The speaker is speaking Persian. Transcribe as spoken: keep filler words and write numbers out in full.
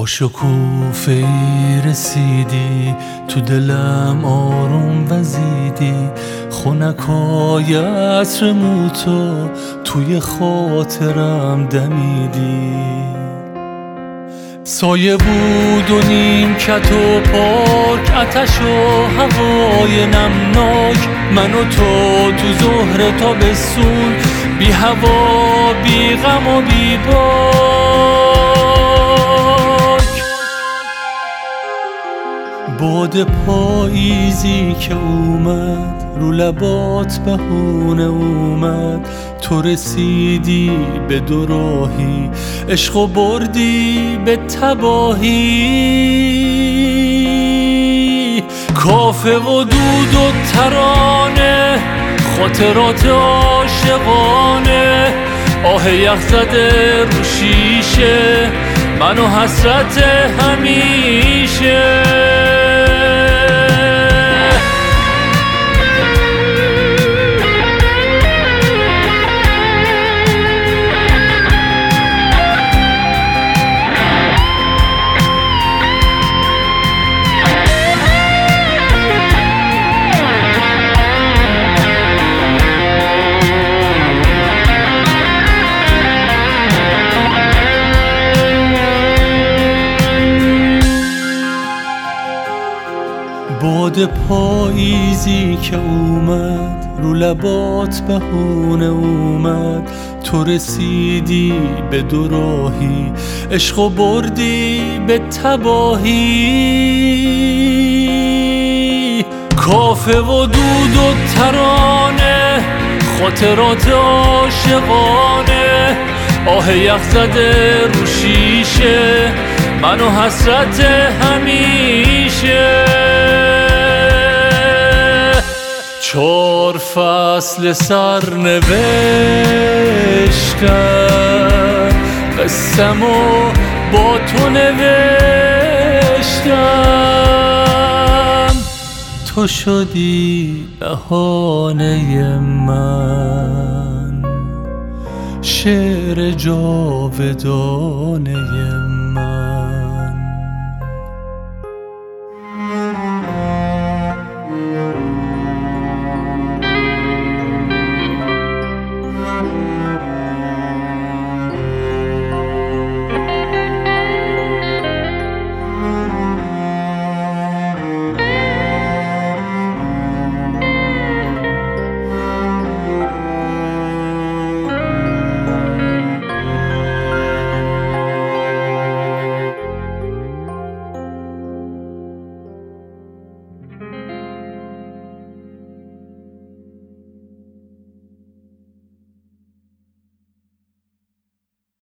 شکوفه ای رسیدی، تو دلم آروم وزیدی، خنکای عطر موتو توی خاطرم دمیدی. سایه بود و نیمکت و پاک، آتش و هوای نمناک، من و تو تو ظهر تابستون، بی هوا بی غم و بی باک. باد پاییزی که اومد، رو لبات بهونه اومد، تو رسیدی به دو راهی، عشق و بردی به تباهی. کافه و دود و ترانه، خاطرات عاشقانه، آه یخ زده رو شیشه، من و حسرت همیشه. باد پاییزی که اومد، رو لبات بهونه اومد، تو رسیدی به دو راهی، عشق و بردی به تباهی. کافه و دود و ترانه، خاطرات عاشقانه، آه یخ زده رو شیشه، من و حسرت همیشه. چار فصل سر نوشتم، قصه‌مو با تو نوشتم، تو شدی بهانه من، شعر جاودانه من.